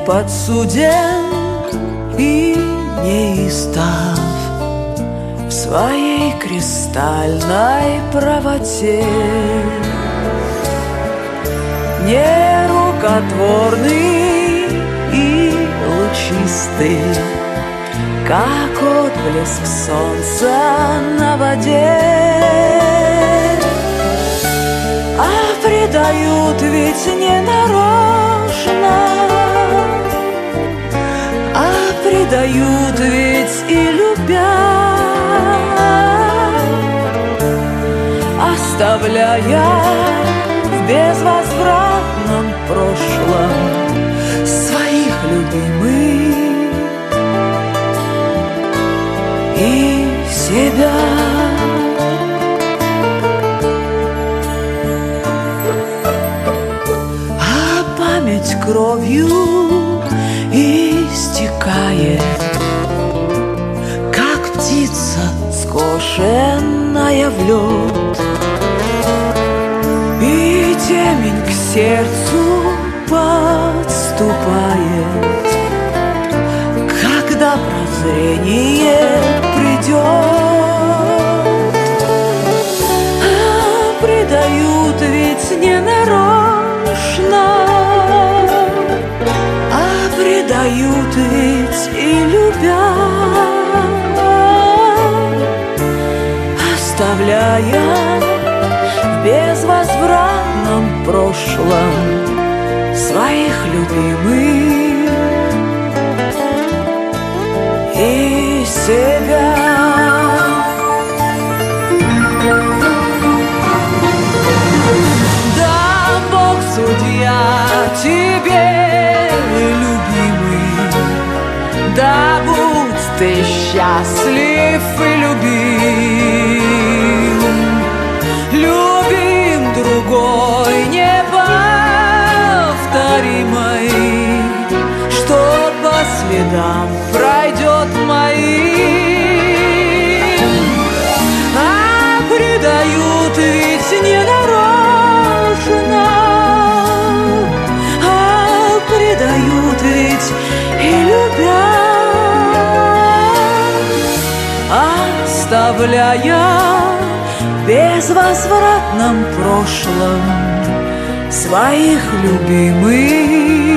подсуден и неистов в своей кристальной правоте, нерукотворный и лучистый, как отблеск солнца на воде. А предают ведь не нарочно, а предают ведь и любя, оставляя в безвозвратном прошлом своих любимых и себя. А память кровью истекает, как птица, скошенная в лед, и темень к сердцу подступает, когда прозрение придет. А предают ведь не нарочно, а предают ведь и любя, оставляя в безвозвратном прошлом своих любимых и себя. Да, Бог судья тебе, любимый, да будь ты счастлив и любим, любим другой неповторимой, что по следам пройдет моим. А предают ведь не нарочно, а предают ведь и любя, оставляя в безвозвратном прошлом своих любимых